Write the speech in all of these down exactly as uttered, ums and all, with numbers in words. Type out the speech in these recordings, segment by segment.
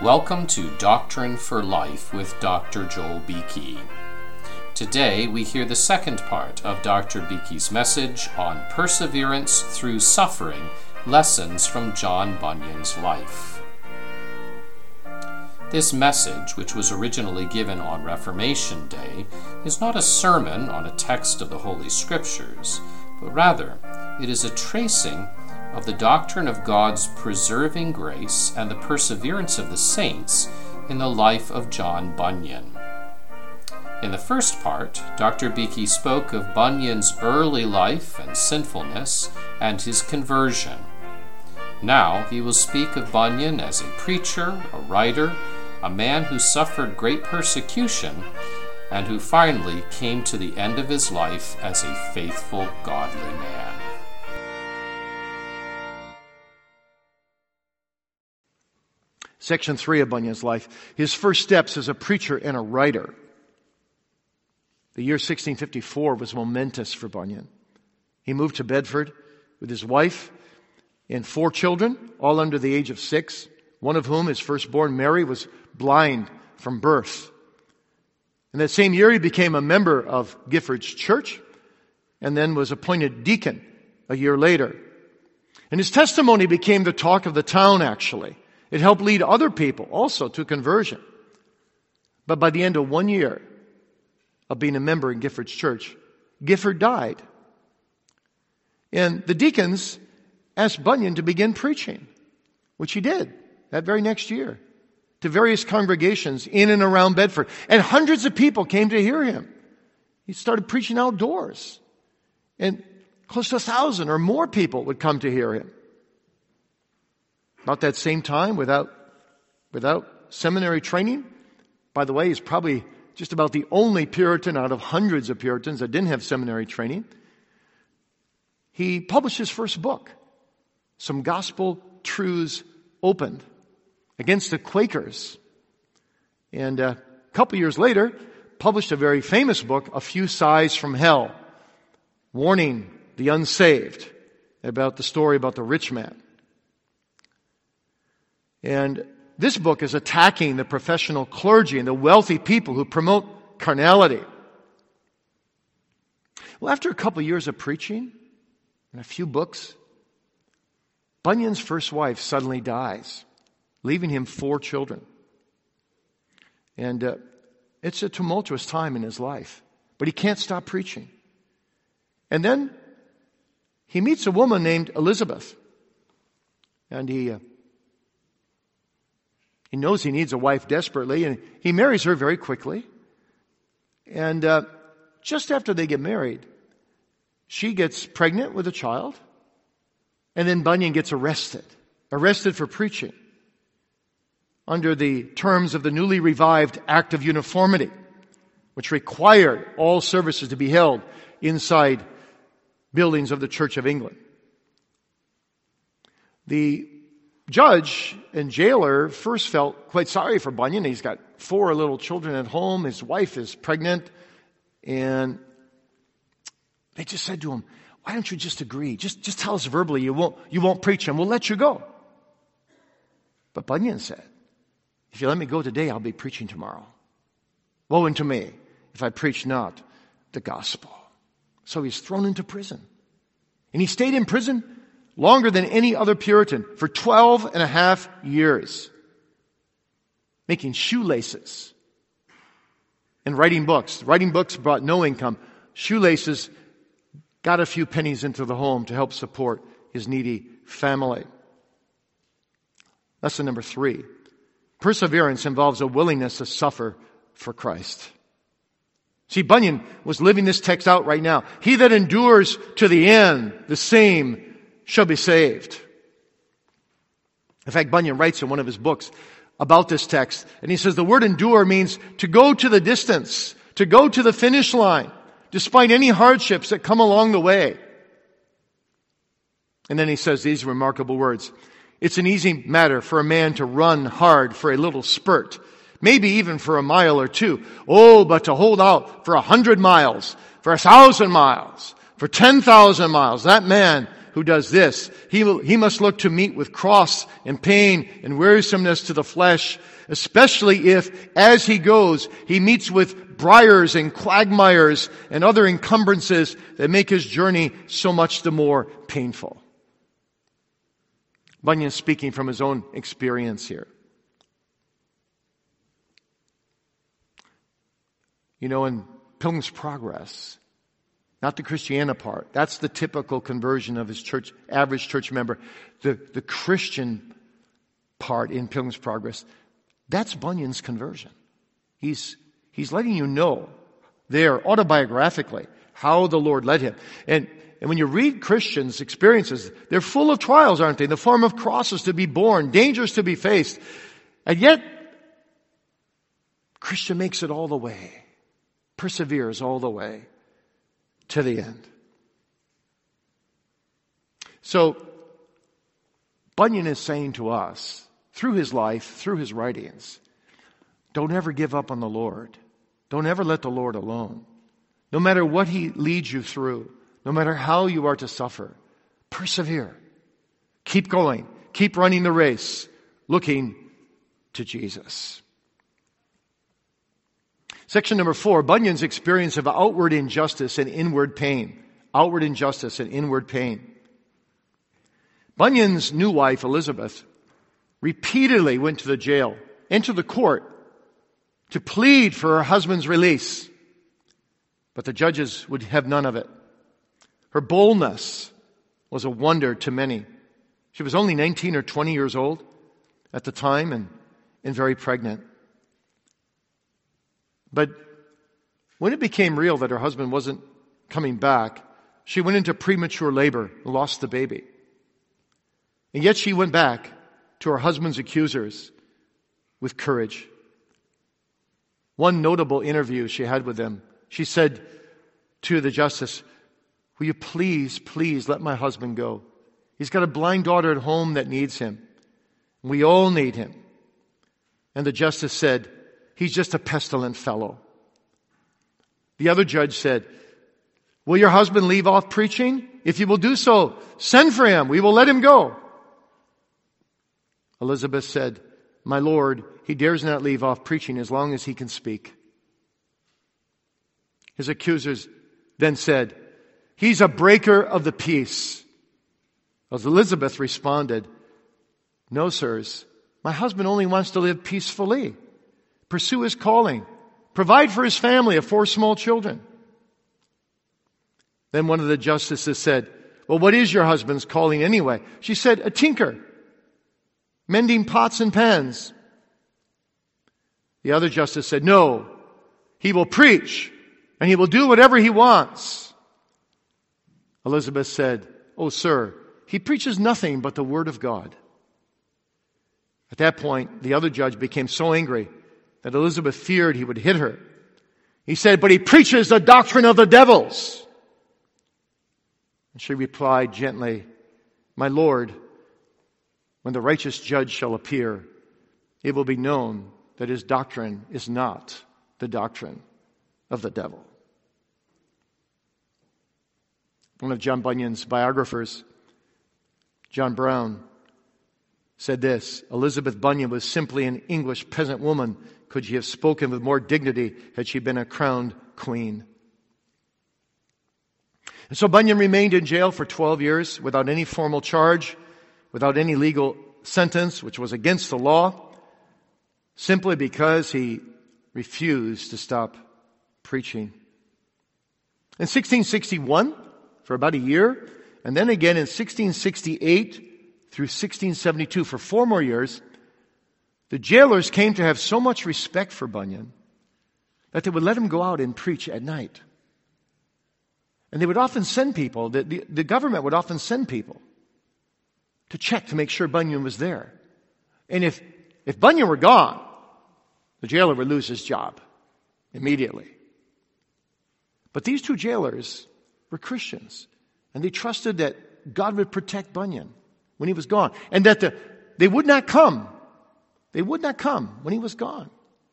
Welcome to Doctrine for Life with Doctor Joel Beeke. Today we hear the second part of Doctor Beeke's message on perseverance through suffering, lessons from John Bunyan's life. This message, which was originally given on Reformation Day, is not a sermon on a text of the Holy Scriptures, but rather it is a tracing of the doctrine of God's preserving grace and the perseverance of the saints in the life of John Bunyan. In the first part, Doctor Beeke spoke of Bunyan's early life and sinfulness and his conversion. Now he will speak of Bunyan as a preacher, a writer, a man who suffered great persecution, and who finally came to the end of his life as a faithful, godly man. Section three of Bunyan's life. His first steps as a preacher and a writer. The year sixteen fifty-four was momentous for Bunyan. He moved to Bedford with his wife and four children, all under the age of six, one of whom, his firstborn Mary, was blind from birth. In that same year, he became a member of Gifford's church and then was appointed deacon a year later. And his testimony became the talk of the town, actually. It helped lead other people also to conversion. But by the end of one year of being a member in Gifford's church, Gifford died. And the deacons asked Bunyan to begin preaching, which he did that very next year, to various congregations in and around Bedford. And hundreds of people came to hear him. He started preaching outdoors. And close to a thousand or more people would come to hear him. About that same time, without, without seminary training, by the way, he's probably just about the only Puritan out of hundreds of Puritans that didn't have seminary training. He published his first book, Some Gospel Truths Opened, against the Quakers. And a couple years later, published a very famous book, A Few Sighs from Hell, warning the unsaved about the story about the rich man. And this book is attacking the professional clergy and the wealthy people who promote carnality. Well, after a couple of years of preaching and a few books, Bunyan's first wife suddenly dies, leaving him four children. And uh, it's a tumultuous time in his life, but he can't stop preaching. And then he meets a woman named Elizabeth, and he... Uh, He knows he needs a wife desperately, and he marries her very quickly. And uh, just after they get married, she gets pregnant with a child, and then Bunyan gets arrested, arrested for preaching under the terms of the newly revived Act of Uniformity, which required all services to be held inside buildings of the Church of England. The judge and jailer first felt quite sorry for Bunyan. He's got four little children at home. His wife is pregnant. And they just said to him, why don't you just agree? Just, just tell us verbally you won't, you won't preach and we'll let you go. But Bunyan said, if you let me go today, I'll be preaching tomorrow. Woe unto me if I preach not the gospel. So he's thrown into prison. And he stayed in prison longer than any other Puritan, for twelve and a half years, making shoelaces and writing books. Writing books brought no income. Shoelaces got a few pennies into the home to help support his needy family. Lesson number three. Perseverance involves a willingness to suffer for Christ. See, Bunyan was living this text out right now. He that endures to the end, the same shall be saved. In fact, Bunyan writes in one of his books about this text, and he says the word endure means to go to the distance, to go to the finish line, despite any hardships that come along the way. And then he says these remarkable words. It's an easy matter for a man to run hard for a little spurt, maybe even for a mile or two. Oh, but to hold out for a hundred miles, for a thousand miles, for ten thousand miles, that man who does this. He, will, he must look to meet with cross and pain and wearisomeness to the flesh, especially if, as he goes, he meets with briars and quagmires and other encumbrances that make his journey so much the more painful. Bunyan speaking from his own experience here. You know, in Pilgrim's Progress, not the Christiana part, that's the typical conversion of his church, average church member. The, the Christian part in Pilgrim's Progress, that's Bunyan's conversion. He's, he's letting you know there, autobiographically, how the Lord led him. And, and when you read Christians' experiences, they're full of trials, aren't they? In the form of crosses to be borne, dangers to be faced. And yet, Christian makes it all the way. Perseveres all the way to the end. So, Bunyan is saying to us, through his life, through his writings, don't ever give up on the Lord. Don't ever let the Lord alone. No matter what he leads you through, no matter how you are to suffer, persevere. Keep going. Keep running the race, looking to Jesus. Section number four, Bunyan's experience of outward injustice and inward pain. Outward injustice and inward pain. Bunyan's new wife, Elizabeth, repeatedly went to the jail and to the court to plead for her husband's release. But the judges would have none of it. Her boldness was a wonder to many. She was only nineteen or twenty years old at the time and, and very pregnant. But when it became real that her husband wasn't coming back, she went into premature labor and lost the baby. And yet she went back to her husband's accusers with courage. One notable interview she had with them, she said to the justice, "Will you please, please let my husband go? He's got a blind daughter at home that needs him. We all need him." And the justice said, "He's just a pestilent fellow." The other judge said, "Will your husband leave off preaching? If you will do so, send for him. We will let him go." Elizabeth said, "My Lord, he dares not leave off preaching as long as he can speak." His accusers then said, "He's a breaker of the peace." As Elizabeth responded, "No, sirs, my husband only wants to live peacefully, pursue his calling, provide for his family of four small children." Then one of the justices said, "Well, what is your husband's calling anyway?" She said, "A tinker, mending pots and pans." The other justice said, "No, he will preach and he will do whatever he wants." Elizabeth said, "Oh, sir, he preaches nothing but the word of God." At that point, the other judge became so angry that Elizabeth feared he would hit her. He said, "But he preaches the doctrine of the devils." And she replied gently, "My Lord, when the righteous judge shall appear, it will be known that his doctrine is not the doctrine of the devil." One of John Bunyan's biographers, John Brown, said this, "Elizabeth Bunyan was simply an English peasant woman. Could she have spoken with more dignity had she been a crowned queen?" And so Bunyan remained in jail for twelve years without any formal charge, without any legal sentence, which was against the law, simply because he refused to stop preaching. In sixteen sixty-one, for about a year, and then again in sixteen sixty-eight through sixteen seventy-two, for four more years, the jailers came to have so much respect for Bunyan that they would let him go out and preach at night. And they would often send people, the, the, the government would often send people to check to make sure Bunyan was there. And if, if Bunyan were gone, the jailer would lose his job immediately. But these two jailers were Christians, and they trusted that God would protect Bunyan when he was gone, and that the, they would not come. They would not come when he was gone.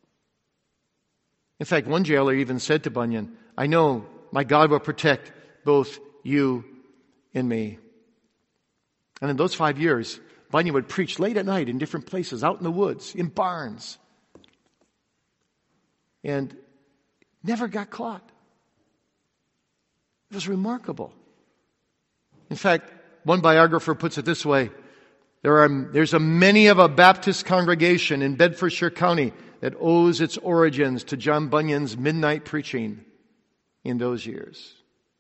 In fact, one jailer even said to Bunyan, "I know my God will protect both you and me." And in those five years, Bunyan would preach late at night in different places, out in the woods, in barns. And never got caught. It was remarkable. In fact, one biographer puts it this way: there are, there's a many of a Baptist congregation in Bedfordshire County that owes its origins to John Bunyan's midnight preaching in those years.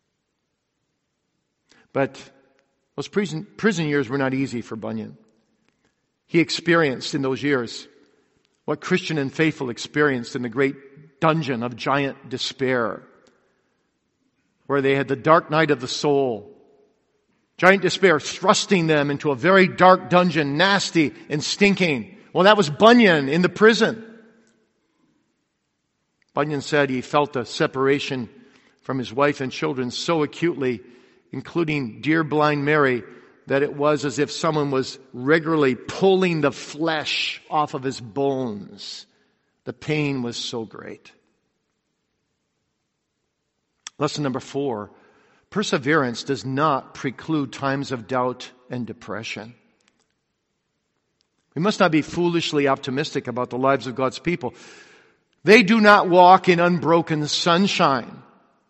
But those prison, prison years were not easy for Bunyan. He experienced in those years what Christian and faithful experienced in the great dungeon of giant despair, where they had the dark night of the soul. Giant despair thrusting them into a very dark dungeon, nasty and stinking. Well, that was Bunyan in the prison. Bunyan said he felt a separation from his wife and children so acutely, including dear blind Mary, that it was as if someone was regularly pulling the flesh off of his bones. The pain was so great. Lesson number four: perseverance does not preclude times of doubt and depression. We must not be foolishly optimistic about the lives of God's people. They do not walk in unbroken sunshine.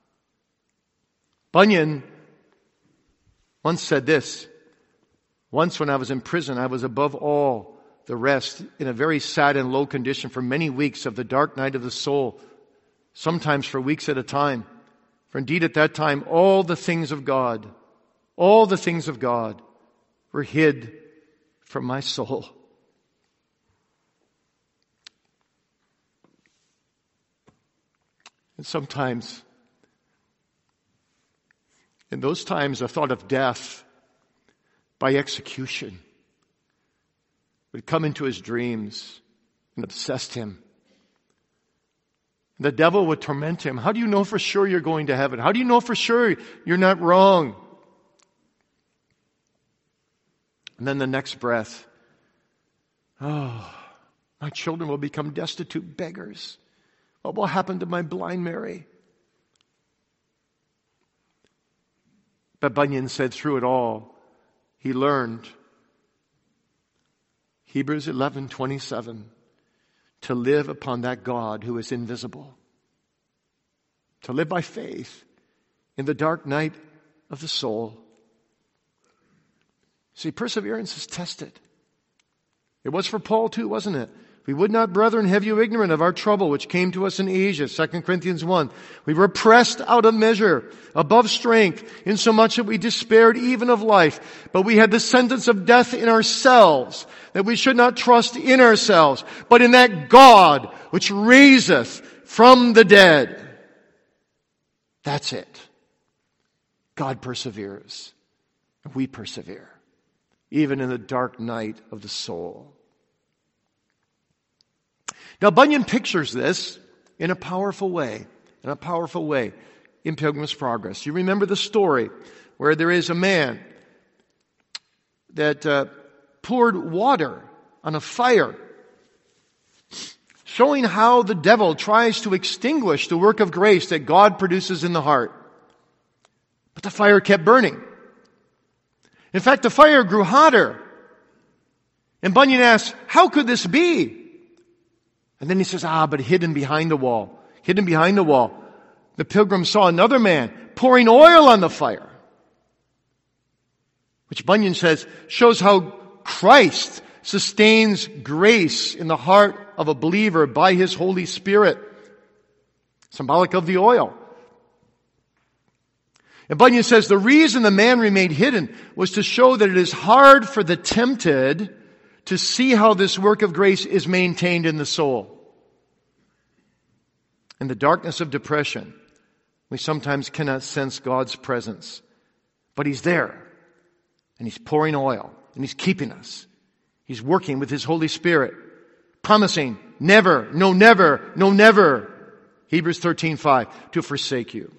Bunyan once said this: once when I was in prison, I was above all the rest in a very sad and low condition for many weeks of the dark night of the soul, sometimes for weeks at a time. For indeed at that time all the things of God, all the things of God were hid from my soul. And sometimes, in those times, the thought of death by execution would come into his dreams and obsessed him. The devil would torment him. How do you know for sure you're going to heaven? How do you know for sure you're not wrong? And then the next breath, oh, my children will become destitute beggars. What will happen to my blind Mary? But Bunyan said through it all, he learned, Hebrews eleven twenty-seven, to live upon that God who is invisible. To live by faith in the dark night of the soul. See, perseverance is tested. It was for Paul too, wasn't it? We would not, brethren, have you ignorant of our trouble which came to us in Asia, Second Corinthians one. We were pressed out of measure, above strength, insomuch that we despaired even of life. But we had the sentence of death in ourselves, that we should not trust in ourselves, but in that God which raiseth from the dead. That's it. God perseveres. We persevere, even in the dark night of the soul. Now, Bunyan pictures this in a powerful way, in a powerful way in Pilgrim's Progress. You remember the story where there is a man that uh, poured water on a fire, showing how the devil tries to extinguish the work of grace that God produces in the heart. But the fire kept burning. In fact, the fire grew hotter. And Bunyan asks, how could this be? And then he says, ah, but hidden behind the wall, hidden behind the wall, the pilgrim saw another man pouring oil on the fire. Which Bunyan says shows how Christ sustains grace in the heart of a believer by His Holy Spirit. Symbolic of the oil. And Bunyan says the reason the man remained hidden was to show that it is hard for the tempted to see how this work of grace is maintained in the soul. In the darkness of depression, we sometimes cannot sense God's presence. But He's there. And He's pouring oil. And He's keeping us. He's working with His Holy Spirit. Promising never, no never, no never, Hebrews thirteen five, to forsake you.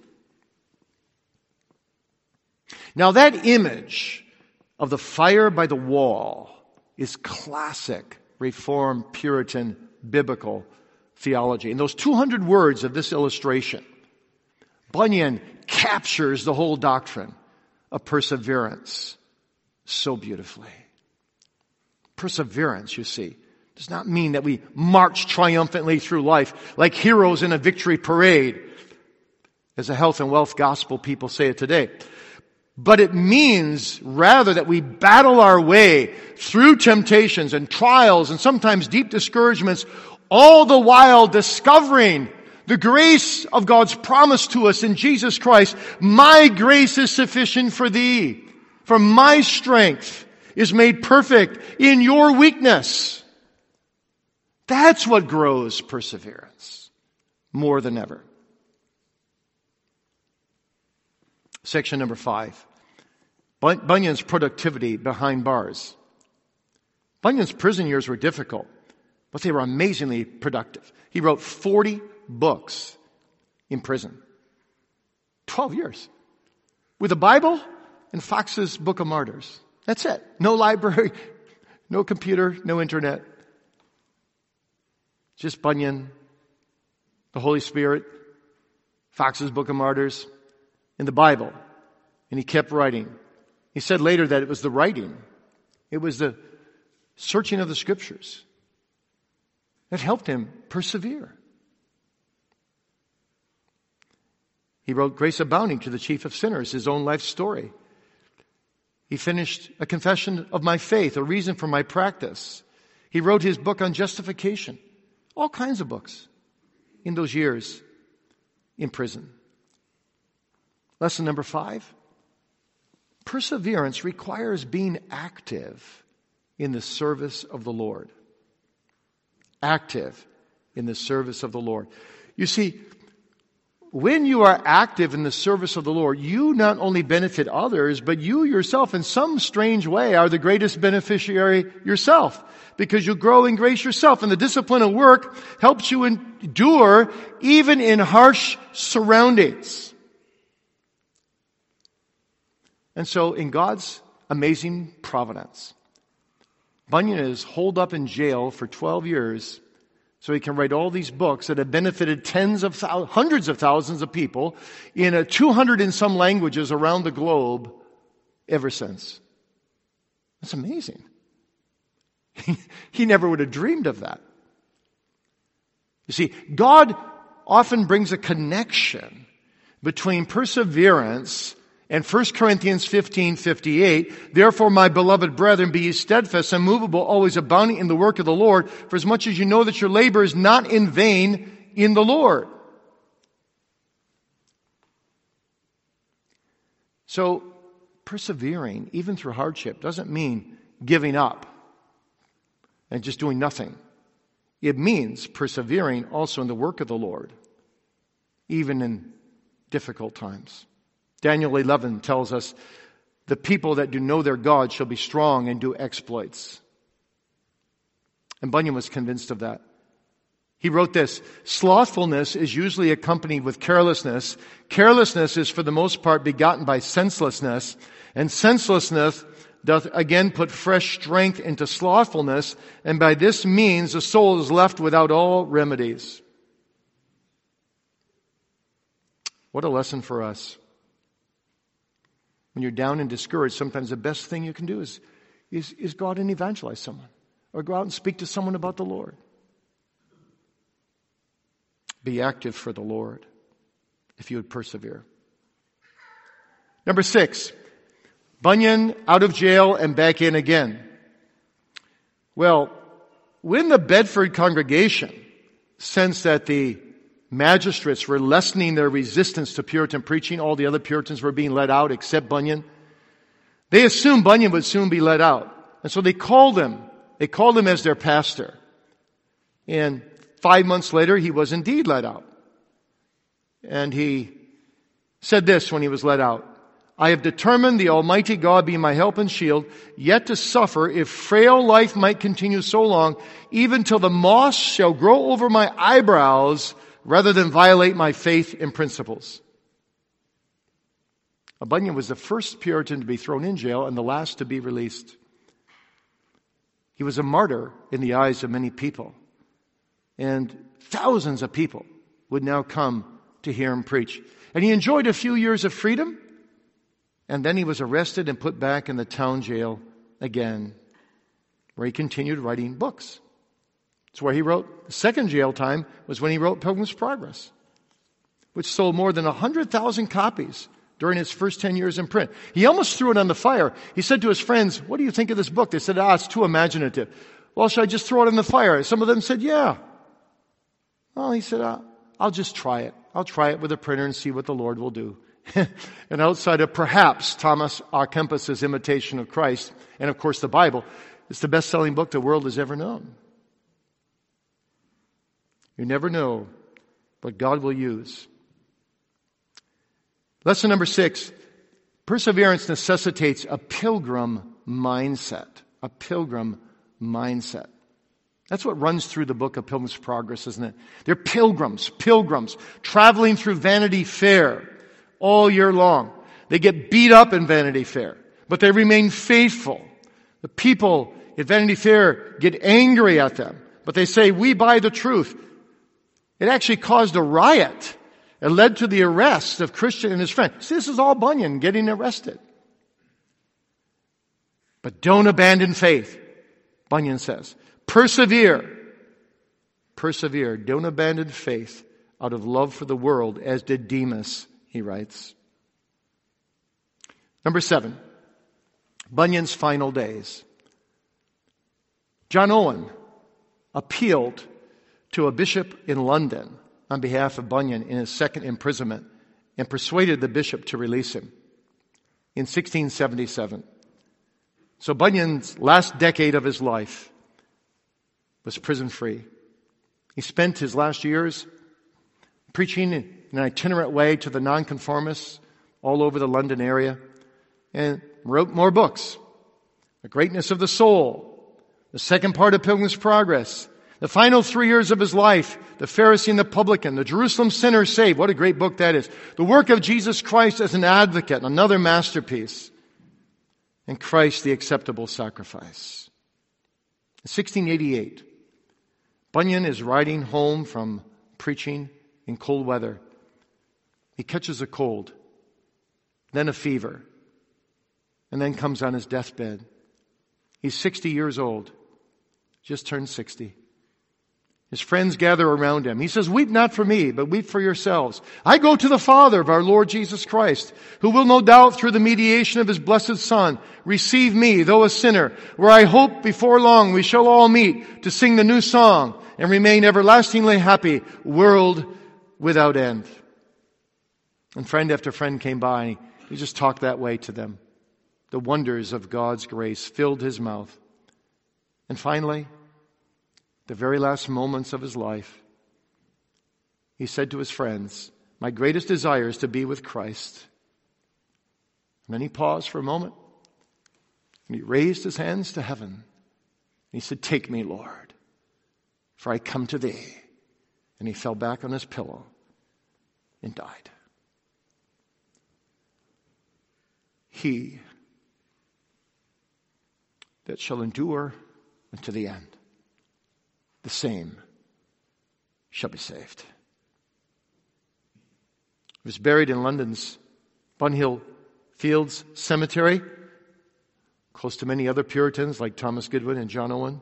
Now that image of the fire by the wall is classic Reformed Puritan biblical theology. In those two hundred words of this illustration, Bunyan captures the whole doctrine of perseverance. so beautifully. Perseverance, you see, does not mean that we march triumphantly through life like heroes in a victory parade, as the health and wealth gospel people say it today. But it means rather that we battle our way through temptations and trials and sometimes deep discouragements, all the while discovering the grace of God's promise to us in Jesus Christ. My grace is sufficient for thee, for my strength is made perfect in your weakness. That's what grows perseverance more than ever. Section number five. Bunyan's productivity behind bars. Bunyan's prison years were difficult, but they were amazingly productive. He wrote forty books in prison. Twelve years. With the Bible and Fox's Book of Martyrs. That's it. No library, no computer, no internet. Just Bunyan, the Holy Spirit, Fox's Book of Martyrs, and the Bible. And he kept writing. He said later that it was the writing, it was the searching of the Scriptures that helped him persevere. He wrote Grace Abounding to the Chief of Sinners, his own life story. He finished A Confession of My Faith, A Reason for My Practice. He wrote his book on justification. All kinds of books in those years in prison. Lesson number five. Perseverance requires being active in the service of the Lord. Active in the service of the Lord. You see, when you are active in the service of the Lord, you not only benefit others, but you yourself in some strange way are the greatest beneficiary yourself, because you grow in grace yourself, and the discipline of work helps you endure even in harsh surroundings. And so in God's amazing providence, Bunyan is holed up in jail for twelve years so he can write all these books that have benefited tens of thousands, hundreds of thousands of people in a two hundred and some languages around the globe ever since. That's amazing. He never would have dreamed of that. You see, God often brings a connection between perseverance and First Corinthians fifteen fifty-eight, therefore, my beloved brethren, be ye steadfast, immovable, always abounding in the work of the Lord, for as much as you know that your labor is not in vain in the Lord. So, persevering, even through hardship, doesn't mean giving up and just doing nothing. It means persevering also in the work of the Lord, even in difficult times. Daniel eleven tells us, the people that do know their God shall be strong and do exploits. And Bunyan was convinced of that. He wrote this, slothfulness is usually accompanied with carelessness. Carelessness is for the most part begotten by senselessness. And senselessness doth again put fresh strength into slothfulness. And by this means the soul is left without all remedies. What a lesson for us. When you're down and discouraged, sometimes the best thing you can do is, is, is go out and evangelize someone. Or go out and speak to someone about the Lord. Be active for the Lord if you would persevere. Number six, Bunyan out of jail and back in again. Well, when the Bedford congregation sensed that the magistrates were lessening their resistance to Puritan preaching, all the other Puritans were being let out except Bunyan, they assumed Bunyan would soon be let out. And so they called him. They called him as their pastor. And five months later, he was indeed let out. And he said this when he was let out. I have determined the Almighty God be my help and shield, yet to suffer, if frail life might continue so long, even till the moss shall grow over my eyebrows, rather than violate my faith and principles. Bunyan was the first Puritan to be thrown in jail and the last to be released. He was a martyr in the eyes of many people. And thousands of people would now come to hear him preach. And he enjoyed a few years of freedom And then he was arrested and put back in the town jail again, where he continued writing books. It's where he wrote, the second jail time was when he wrote Pilgrim's Progress, which sold more than one hundred thousand copies during his first ten years in print. He almost threw it on the fire. He said to his friends, what do you think of this book? They said, ah, it's too imaginative. Well, should I just throw it in the fire? Some of them said, yeah. Well, he said, ah, I'll just try it. I'll try it with a printer and see what the Lord will do. And outside of perhaps Thomas A. Kempis' Imitation of Christ, and of course the Bible, it's the best-selling book the world has ever known. You never know what God will use. Lesson number six, perseverance necessitates a pilgrim mindset. A pilgrim mindset. That's what runs through the book of Pilgrim's Progress, isn't it? They're pilgrims, pilgrims, traveling through Vanity Fair all year long. They get beat up in Vanity Fair, but they remain faithful. The people at Vanity Fair get angry at them, but they say, we buy the truth. It actually caused a riot. It led to the arrest of Christian and his friend. See, this is all Bunyan getting arrested. But don't abandon faith, Bunyan says. Persevere. Persevere. Don't abandon faith out of love for the world, as did Demas, he writes. Number seven, Bunyan's final days. John Owen appealed to a bishop in London on behalf of Bunyan in his second imprisonment and persuaded the bishop to release him in sixteen seventy-seven. So Bunyan's last decade of his life was prison-free. He spent his last years preaching in an itinerant way to the nonconformists all over the London area and wrote more books. The Greatness of the Soul, the second part of Pilgrim's Progress, the final three years of his life, The Pharisee and the Publican, The Jerusalem Sinner Saved. What a great book that is. The Work of Jesus Christ as an Advocate, another masterpiece. And Christ, the Acceptable Sacrifice. In sixteen eighty-eight, Bunyan is riding home from preaching in cold weather. He catches a cold, then a fever, and then comes on his deathbed. He's sixty years old, just turned sixty. His friends gather around him. He says, weep not for me, but weep for yourselves. I go to the Father of our Lord Jesus Christ, who will no doubt through the mediation of his blessed Son receive me, though a sinner, where I hope before long we shall all meet to sing the new song and remain everlastingly happy, world without end. And friend after friend came by, and he just talked that way to them. The wonders of God's grace filled his mouth. And finally, the very last moments of his life, he said to his friends, my greatest desire is to be with Christ. And then he paused for a moment, and he raised his hands to heaven. And he said, take me, Lord, for I come to thee. And he fell back on his pillow and died. He that shall endure unto the end, the same shall be saved. He was buried in London's Bunhill Fields Cemetery, close to many other Puritans like Thomas Goodwin and John Owen.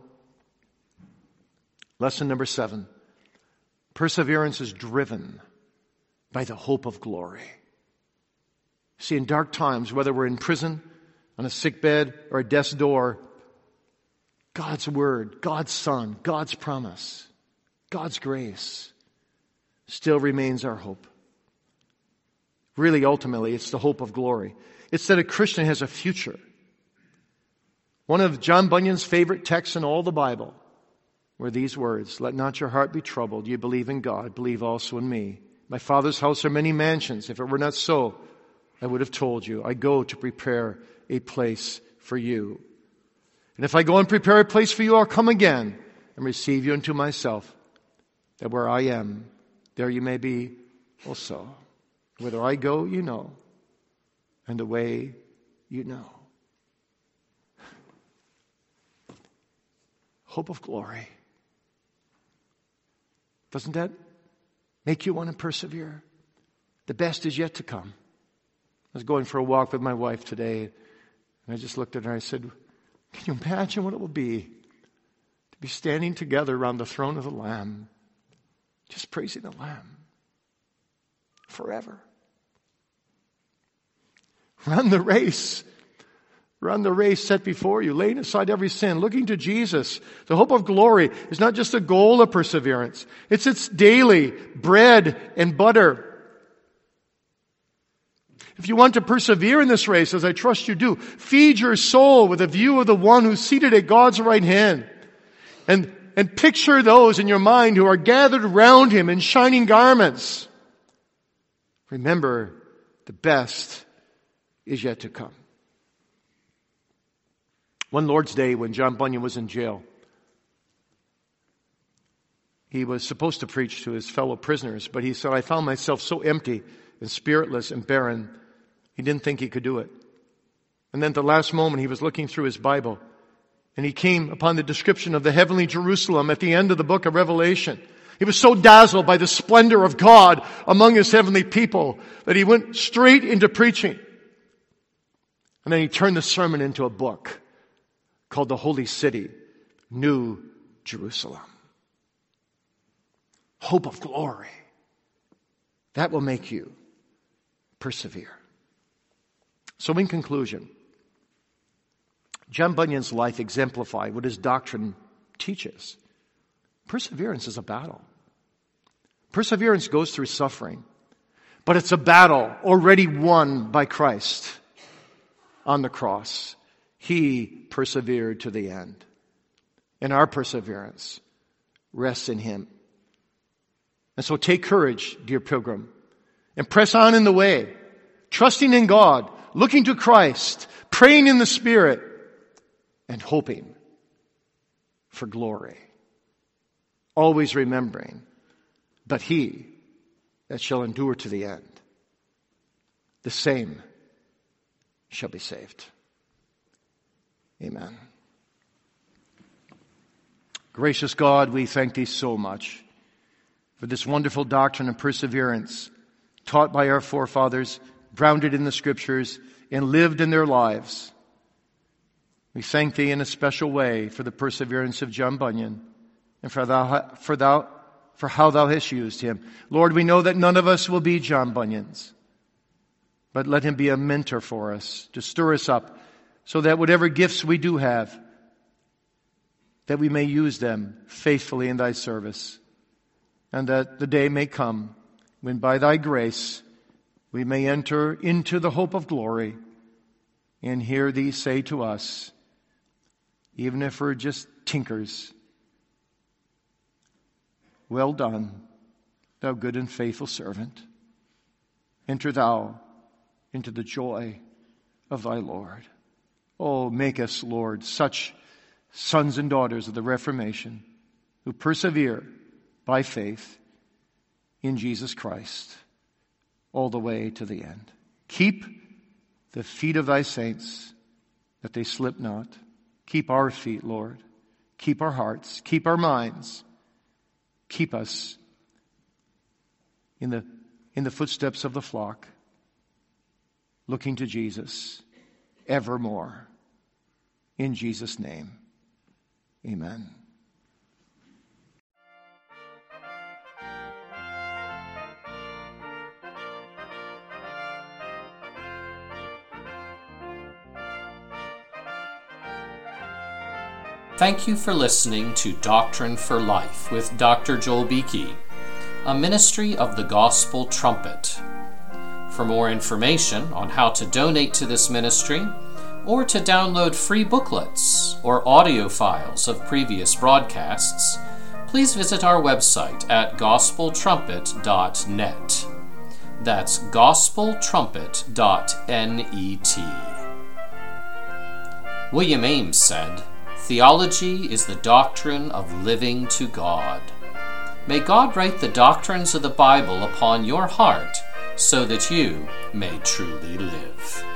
Lesson number seven. Perseverance is driven by the hope of glory. See, in dark times, whether we're in prison, on a sick bed, or a death's door, God's Word, God's Son, God's promise, God's grace still remains our hope. Really, ultimately, it's the hope of glory. It's that a Christian has a future. One of John Bunyan's favorite texts in all the Bible were these words, let not your heart be troubled. You believe in God, believe also in me. My Father's house are many mansions. If it were not so, I would have told you. I go to prepare a place for you. And if I go and prepare a place for you, I'll come again and receive you unto myself, that where I am, there you may be also. Whither I go, you know, and the way you know. Hope of glory. Doesn't that make you want to persevere? The best is yet to come. I was going for a walk with my wife today, and I just looked at her and I said, can you imagine what it will be to be standing together around the throne of the Lamb, just praising the Lamb forever? Run the race. Run the race set before you, laying aside every sin, looking to Jesus. The hope of glory is not just a goal of perseverance. It's its daily bread and butter. If you want to persevere in this race, as I trust you do, feed your soul with a view of the one who's seated at God's right hand. And, and picture those in your mind who are gathered around him in shining garments. Remember, the best is yet to come. One Lord's Day when John Bunyan was in jail, he was supposed to preach to his fellow prisoners, but he said, I found myself so empty and spiritless and barren, he didn't think he could do it. And then at the last moment, he was looking through his Bible, and he came upon the description of the heavenly Jerusalem at the end of the book of Revelation. He was so dazzled by the splendor of God among his heavenly people that he went straight into preaching. And then he turned the sermon into a book called The Holy City, New Jerusalem. Hope of glory. That will make you persevere. So in conclusion, John Bunyan's life exemplified what his doctrine teaches. Perseverance is a battle. Perseverance goes through suffering, but it's a battle already won by Christ on the cross. He persevered to the end. And our perseverance rests in him. And so take courage, dear pilgrim, and press on in the way, trusting in God, looking to Christ, praying in the Spirit, and hoping for glory. Always remembering, but he that shall endure to the end, the same shall be saved. Amen. Gracious God, we thank thee so much for this wonderful doctrine of perseverance taught by our forefathers, grounded in the Scriptures, and lived in their lives. We thank thee in a special way for the perseverance of John Bunyan and for thou, for thou, for how thou hast used him. Lord, we know that none of us will be John Bunyans, but let him be a mentor for us to stir us up, so that whatever gifts we do have, that we may use them faithfully in thy service, and that the day may come when by thy grace we may enter into the hope of glory and hear thee say to us, even if we're just tinkers, well done, thou good and faithful servant. Enter thou into the joy of thy Lord. Oh, make us, Lord, such sons and daughters of the Reformation who persevere by faith in Jesus Christ all the way to the end. Keep the feet of thy saints that they slip not. Keep our feet, Lord. Keep our hearts. Keep our minds. Keep us in the, in the footsteps of the flock, looking to Jesus evermore. In Jesus' name, amen. Thank you for listening to Doctrine for Life with Doctor Joel Beeke, a ministry of the Gospel Trumpet. For more information on how to donate to this ministry, or to download free booklets or audio files of previous broadcasts, please visit our website at gospel trumpet dot net. That's gospel trumpet dot net. William Ames said, "Theology is the doctrine of living to God." May God write the doctrines of the Bible upon your heart so that you may truly live.